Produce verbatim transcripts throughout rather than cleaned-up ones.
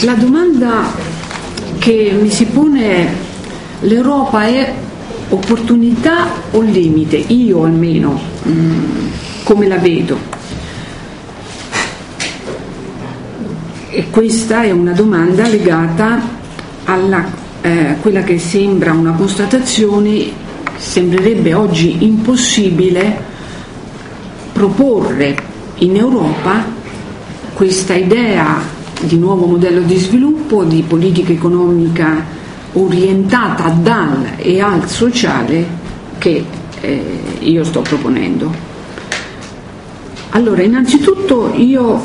La domanda che mi si pone è: l'Europa è opportunità o limite? Io almeno mh, come la vedo? E questa è una domanda legata alla eh, quella che sembra una constatazione, sembrerebbe oggi impossibile proporre in Europa questa idea di nuovo modello di sviluppo, di politica economica orientata dal e al sociale che eh, io sto proponendo. Allora, innanzitutto io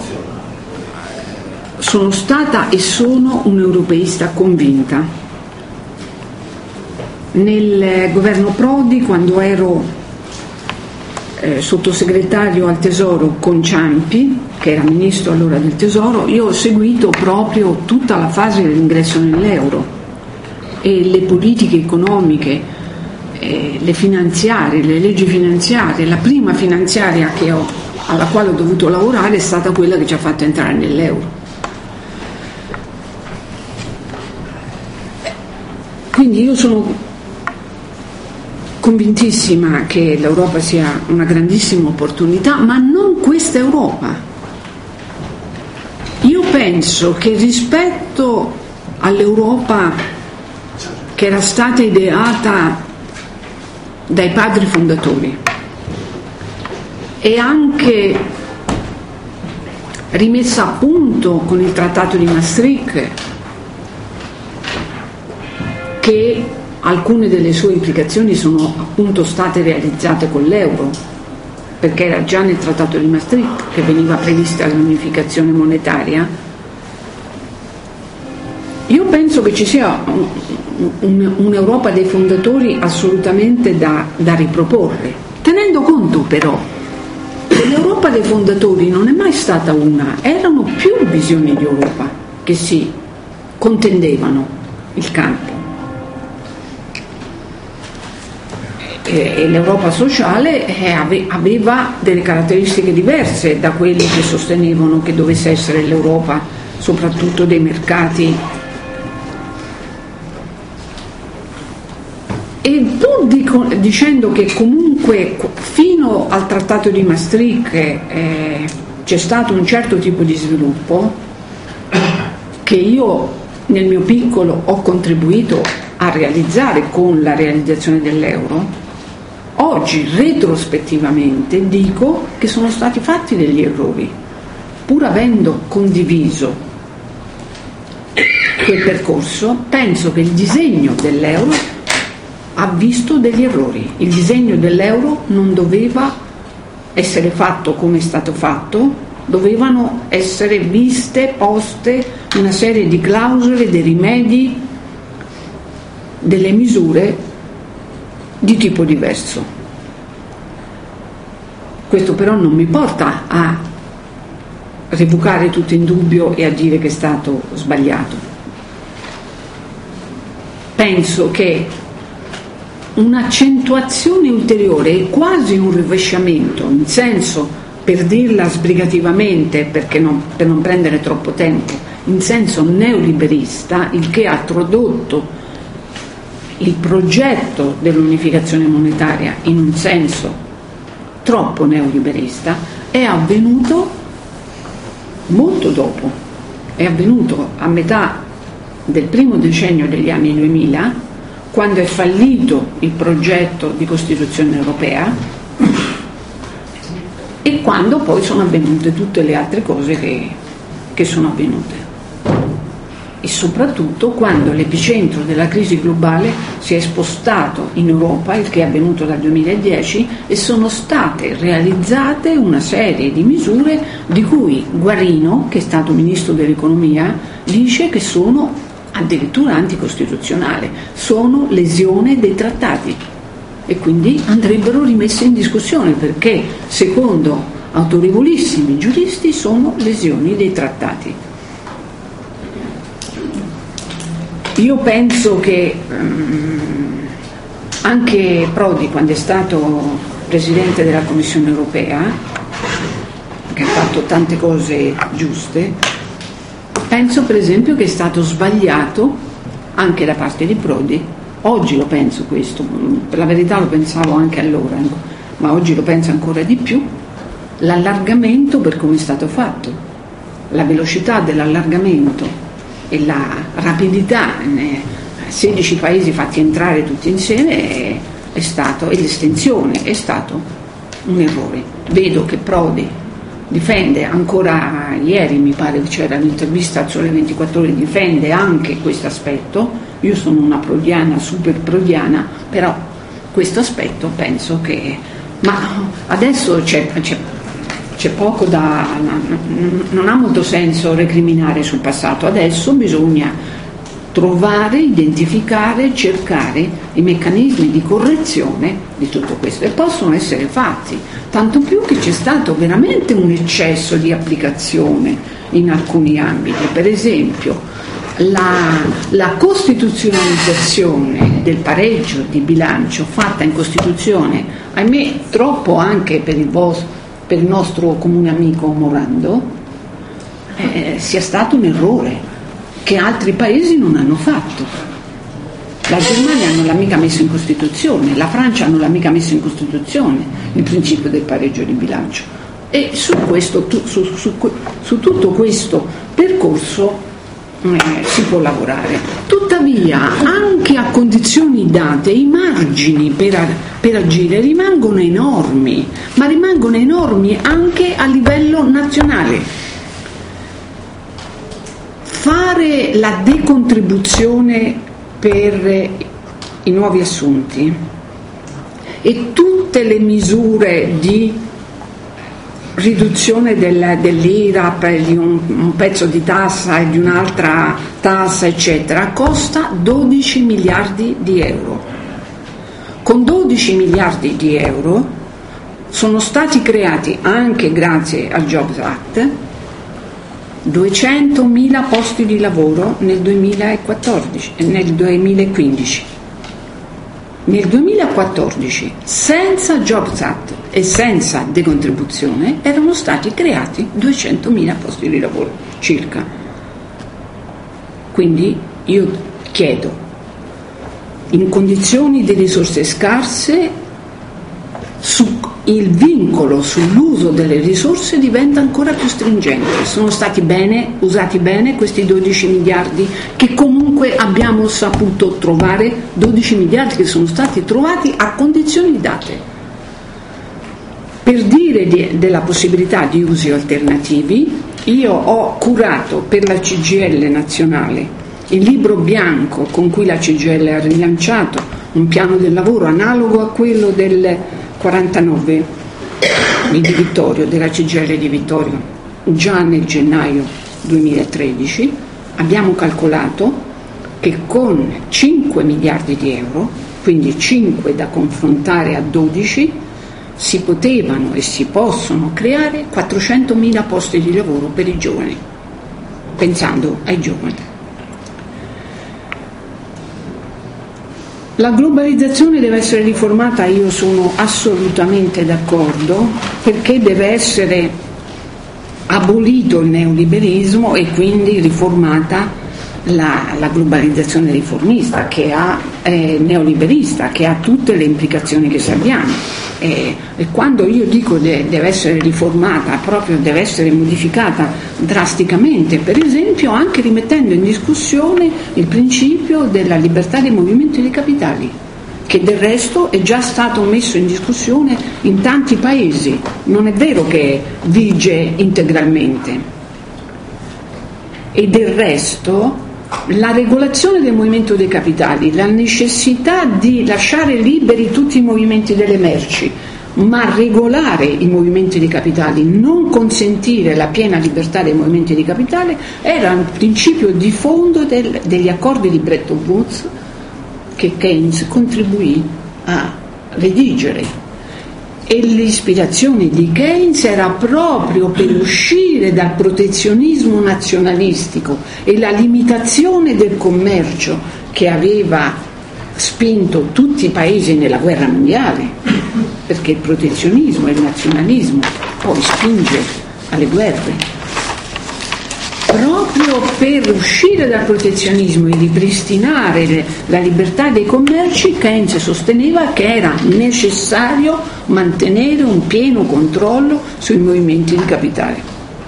sono stata e sono un'europeista convinta. Nel governo Prodi, quando ero eh, sottosegretario al Tesoro con Ciampi, che era ministro allora del Tesoro, io ho seguito proprio tutta la fase dell'ingresso nell'euro e le politiche economiche, eh, le finanziarie, le leggi finanziarie. La prima finanziaria che ho, alla quale ho dovuto lavorare è stata quella che ci ha fatto entrare nell'euro. Quindi io sono convintissima che l'Europa sia una grandissima opportunità, ma non questa Europa. Io penso che rispetto all'Europa che era stata ideata dai padri fondatori e anche rimessa a punto con il Trattato di Maastricht, che alcune delle sue implicazioni sono appunto state realizzate con l'euro, perché era già nel Trattato di Maastricht che veniva prevista l'unificazione monetaria. Io penso che ci sia un, un, un'Europa dei fondatori assolutamente da, da riproporre, tenendo conto però che l'Europa dei fondatori non è mai stata una, erano più visioni di Europa che si contendevano il campo. E l'Europa sociale aveva delle caratteristiche diverse da quelli che sostenevano che dovesse essere l'Europa soprattutto dei mercati. E pur dico, dicendo che comunque fino al Trattato di Maastricht eh, c'è stato un certo tipo di sviluppo che io nel mio piccolo ho contribuito a realizzare con la realizzazione dell'euro, oggi retrospettivamente dico che sono stati fatti degli errori, pur avendo condiviso quel percorso. Penso che il disegno dell'euro ha visto degli errori. Il disegno dell'euro non doveva essere fatto come è stato fatto, dovevano essere viste, poste una serie di clausole, dei rimedi, delle misure di tipo diverso. Questo però non mi porta a revocare tutto in dubbio e a dire che è stato sbagliato. Penso che un'accentuazione ulteriore e quasi un rovesciamento, in senso, per dirla sbrigativamente, perché non, per non prendere troppo tempo, in senso neoliberista, il che ha tradotto il progetto dell'unificazione monetaria in un senso troppo neoliberista, è avvenuto molto dopo, è avvenuto a metà del primo decennio degli anni duemila, quando è fallito il progetto di Costituzione europea e quando poi sono avvenute tutte le altre cose che, che sono avvenute. E soprattutto quando l'epicentro della crisi globale si è spostato in Europa, il che è avvenuto dal duemiladieci, e sono state realizzate una serie di misure di cui Guarino, che è stato ministro dell'economia, dice che sono addirittura anticostituzionali, sono lesione dei trattati e quindi andrebbero rimesse in discussione, perché secondo autorevolissimi giuristi sono lesioni dei trattati. Io penso che um, anche Prodi, quando è stato Presidente della Commissione europea, che ha fatto tante cose giuste, Penso per esempio che è stato sbagliato anche da parte di Prodi, oggi lo penso questo, per la verità lo pensavo anche allora, ma oggi lo penso ancora di più, l'allargamento per come è stato fatto, la velocità dell'allargamento e la rapidità, sedici paesi fatti entrare tutti insieme è, è stato, e l'estensione è stato un errore. Vedo che Prodi difende ancora ieri, mi pare che c'era un'intervista al Sole ventiquattro Ore, difende anche questo aspetto. Io sono una prodiana, super prodiana, però questo aspetto penso che, ma adesso c'è, c'è, c'è poco da, non ha molto senso recriminare sul passato, adesso bisogna trovare, identificare, cercare i meccanismi di correzione di tutto questo, e possono essere fatti, tanto più che c'è stato veramente un eccesso di applicazione in alcuni ambiti. Per esempio la, la costituzionalizzazione del pareggio di bilancio fatta in Costituzione, ahimè troppo anche per il, vostro, per il nostro comune amico Morando, eh, sia stato un errore che altri paesi non hanno fatto. La Germania non l'ha mica messo in Costituzione, la Francia non l'ha mica messo in Costituzione il principio del pareggio di bilancio, e su, questo, su, su, su tutto questo percorso eh, si può lavorare. Tuttavia, anche a condizioni date, i margini per, per agire rimangono enormi, ma rimangono enormi anche a livello nazionale. Fare la decontribuzione per i nuovi assunti e tutte le misure di riduzione del, dell'I R A P, di un, un pezzo di tassa e di un'altra tassa eccetera, costa dodici miliardi di euro. Con dodici miliardi di euro sono stati creati, anche grazie al Jobs Act, duecentomila posti di lavoro nel duemilaquattordici e nel duemilaquindici. Nel duemilaquattordici, senza Jobs Act e senza decontribuzione, erano stati creati duecentomila posti di lavoro circa. Quindi io chiedo, in condizioni di risorse scarse, su il vincolo sull'uso delle risorse diventa ancora più stringente. Sono stati bene, usati bene questi dodici miliardi che comunque abbiamo saputo trovare, dodici miliardi che sono stati trovati a condizioni date. Per dire di, della possibilità di usi alternativi, io ho curato per la C G I L nazionale il libro bianco con cui la C G I L ha rilanciato un piano del lavoro analogo a quello del quarantanove di Vittorio, della C G I L di Vittorio. Già nel gennaio duemilatredici abbiamo calcolato che con cinque miliardi di euro, quindi cinque da confrontare a dodici, si potevano e si possono creare quattrocentomila posti di lavoro per i giovani, pensando ai giovani. La globalizzazione deve essere riformata, io sono assolutamente d'accordo, perché deve essere abolito il neoliberismo e quindi riformata la, la globalizzazione riformista, che ha eh, neoliberista, che ha tutte le implicazioni che sappiamo. E, e quando io dico de, deve essere riformata, proprio deve essere modificata drasticamente, per esempio anche rimettendo in discussione il principio della libertà dei movimenti dei capitali, che del resto è già stato messo in discussione in tanti paesi, non è vero che vige integralmente. E del resto la regolazione del movimento dei capitali, la necessità di lasciare liberi tutti i movimenti delle merci, ma regolare i movimenti dei capitali, non consentire la piena libertà dei movimenti dei capitali, era un principio di fondo del, degli accordi di Bretton Woods che Keynes contribuì a redigere. E l'ispirazione di Keynes era proprio per uscire dal protezionismo nazionalistico e la limitazione del commercio che aveva spinto tutti i paesi nella guerra mondiale, perché il protezionismo e il nazionalismo poi spinge alle guerre. Proprio proprio per uscire dal protezionismo e ripristinare le, la libertà dei commerci, Keynes sosteneva che era necessario mantenere un pieno controllo sui movimenti di capitale.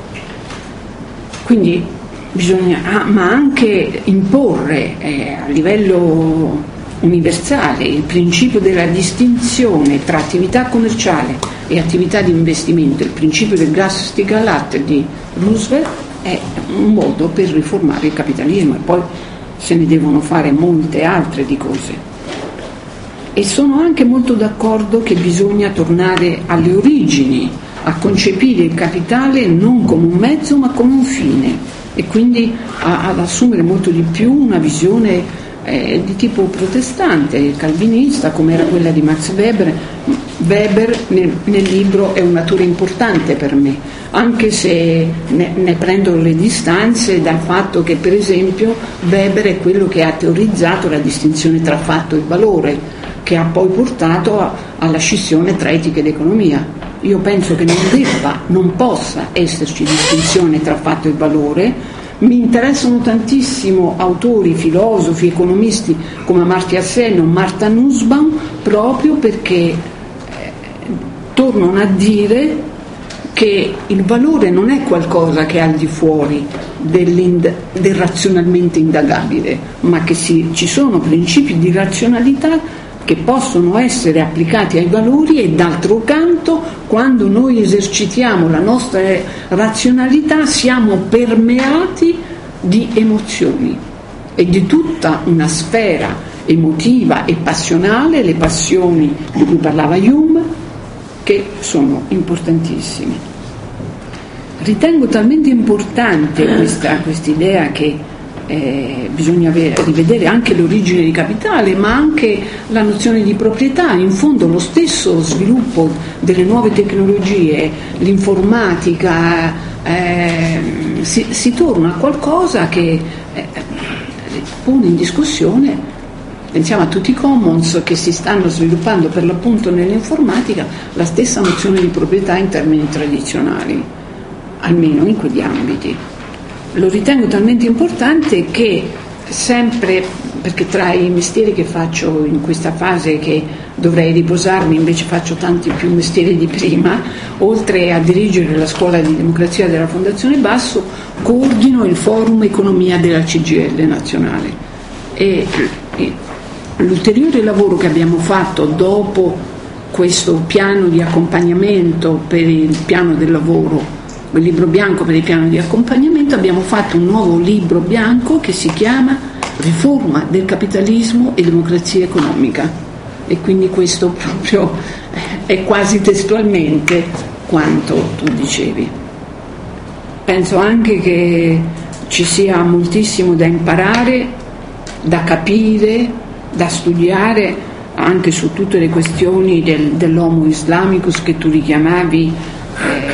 Quindi bisogna, ah, ma anche imporre eh, a livello universale il principio della distinzione tra attività commerciale e attività di investimento, il principio del Glass-Steagall di Roosevelt, è un modo per riformare il capitalismo, e poi se ne devono fare molte altre di cose. E sono anche molto d'accordo che bisogna tornare alle origini, a concepire il capitale non come un mezzo ma come un fine, e quindi a, ad assumere molto di più una visione eh, di tipo protestante, calvinista, come era quella di Max Weber. Weber nel, nel libro è un autore importante per me, anche se ne, ne prendo le distanze dal fatto che, per esempio, Weber è quello che ha teorizzato la distinzione tra fatto e valore, che ha poi portato a, alla scissione tra etica ed economia. Io penso che non debba, non possa esserci distinzione tra fatto e valore. Mi interessano tantissimo autori, filosofi, economisti come Amartya Sen o Martha Nussbaum, proprio perché eh, tornano a dire che il valore non è qualcosa che è al di fuori del razionalmente indagabile, ma che si, ci sono principi di razionalità che possono essere applicati ai valori, e d'altro canto, quando noi esercitiamo la nostra razionalità, siamo permeati di emozioni e di tutta una sfera emotiva e passionale, le passioni di cui parlava Hume, che sono importantissime. Ritengo talmente importante questa quest'idea che Eh, bisogna rivedere anche l'origine di capitale, ma anche la nozione di proprietà. In fondo lo stesso sviluppo delle nuove tecnologie, l'informatica, eh, si, si torna a qualcosa che eh, pone in discussione. Pensiamo a tutti i commons che si stanno sviluppando per l'appunto nell'informatica, la stessa nozione di proprietà in termini tradizionali, almeno in quegli ambiti. Lo ritengo talmente importante che sempre, perché tra i mestieri che faccio in questa fase che dovrei riposarmi, invece faccio tanti più mestieri di prima, oltre a dirigere la scuola di democrazia della Fondazione Basso, coordino il forum economia della C G I L nazionale. E l'ulteriore lavoro che abbiamo fatto dopo questo piano di accompagnamento per il piano del lavoro, il libro bianco per il piano di accompagnamento, abbiamo fatto un nuovo libro bianco che si chiama Riforma del capitalismo e democrazia economica, e quindi questo proprio è quasi testualmente quanto tu dicevi. Penso anche che ci sia moltissimo da imparare, da capire, da studiare anche su tutte le questioni del, dell'homo islamicus che tu richiamavi, eh,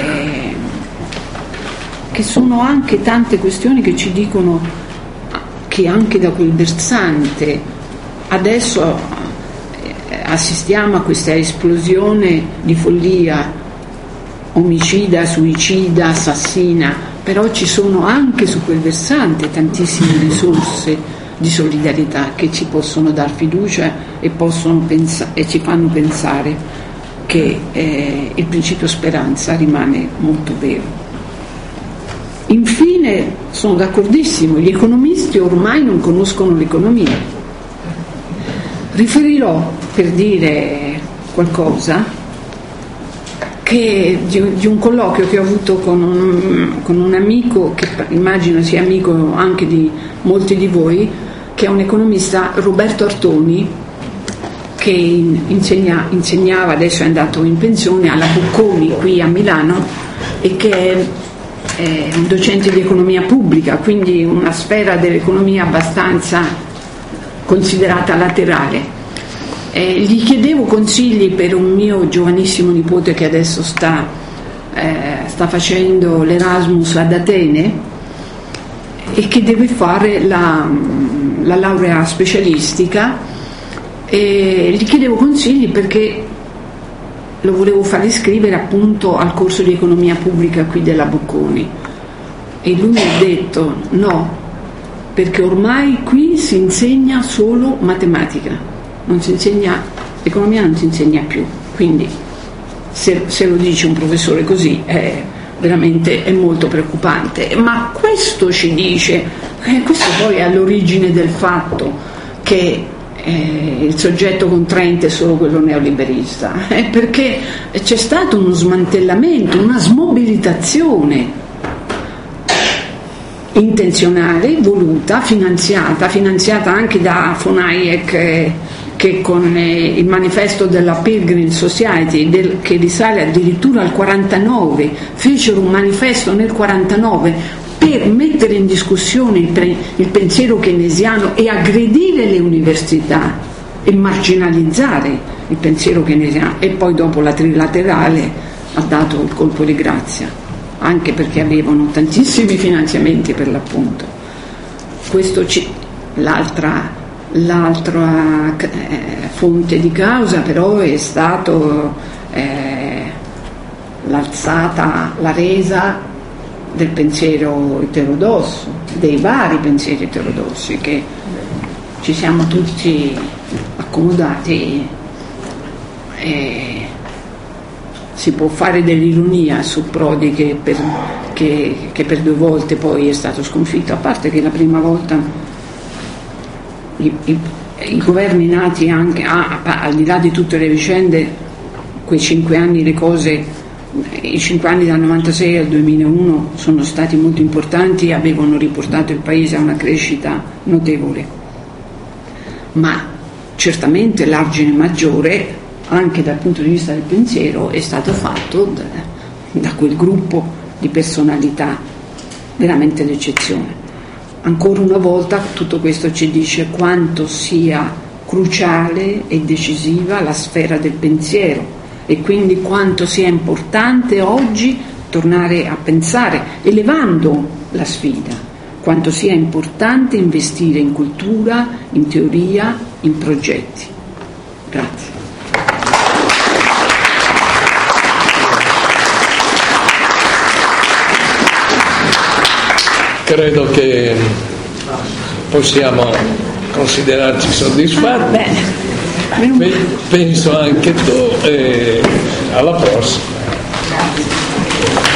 che sono anche tante questioni che ci dicono che anche da quel versante adesso assistiamo a questa esplosione di follia omicida, suicida, assassina, però ci sono anche su quel versante tantissime risorse di solidarietà che ci possono dar fiducia e, possono pensa- e ci fanno pensare che eh, il principio speranza rimane molto vero. Infine, sono d'accordissimo, gli economisti ormai non conoscono l'economia. Riferirò, per dire qualcosa, che di, di un colloquio che ho avuto con un, con un amico, che immagino sia amico anche di molti di voi, che è un economista, Roberto Artoni, che insegna, insegnava, adesso è andato in pensione, alla Bocconi qui a Milano, e che è è un docente di economia pubblica, quindi una sfera dell'economia abbastanza considerata laterale. Eh, gli chiedevo consigli per un mio giovanissimo nipote che adesso sta, eh, sta facendo l'Erasmus ad Atene e che deve fare la, la laurea specialistica, e gli chiedevo consigli perché lo volevo far iscrivere appunto al corso di economia pubblica qui della Bocconi, E lui mi ha detto no, perché ormai qui si insegna solo matematica, non si insegna, economia non si insegna più, quindi se, se lo dice un professore così è veramente è molto preoccupante. Ma questo ci dice, eh, questo poi è all'origine del fatto che eh, il soggetto contraente è solo quello neoliberista, eh, perché c'è stato uno smantellamento, una smobilitazione intenzionale, voluta, finanziata, finanziata anche da von Hayek, eh, che con eh, il manifesto della Pilgrim Society, del, che risale addirittura al quarantanove, fecero un manifesto nel quarantanove per mettere in discussione il, pre, il pensiero keynesiano e aggredire le università e marginalizzare il pensiero keynesiano, e poi dopo la trilaterale ha dato il colpo di grazia, anche perché avevano tantissimi finanziamenti per l'appunto. Questo ci, l'altra, l'altra eh, fonte di causa però è stato eh, l'alzata, la resa del pensiero eterodosso, dei vari pensieri eterodossi, che ci siamo tutti accomodati. E si può fare dell'ironia su Prodi che per, che, che per due volte poi è stato sconfitto, a parte che la prima volta i, i, i governi nati anche ah, al di là di tutte le vicende, quei cinque anni le cose, i cinque anni dal novantasei al duemilauno sono stati molto importanti, avevano riportato il paese a una crescita notevole, ma certamente l'argine maggiore anche dal punto di vista del pensiero è stato fatto da, da quel gruppo di personalità veramente d'eccezione. Ancora una volta tutto questo ci dice quanto sia cruciale e decisiva la sfera del pensiero, e quindi quanto sia importante oggi tornare a pensare, elevando la sfida, quanto sia importante investire in cultura, in teoria, in progetti. Grazie. Credo che possiamo considerarci soddisfatti. Bene. Penso anche tu, e alla prossima.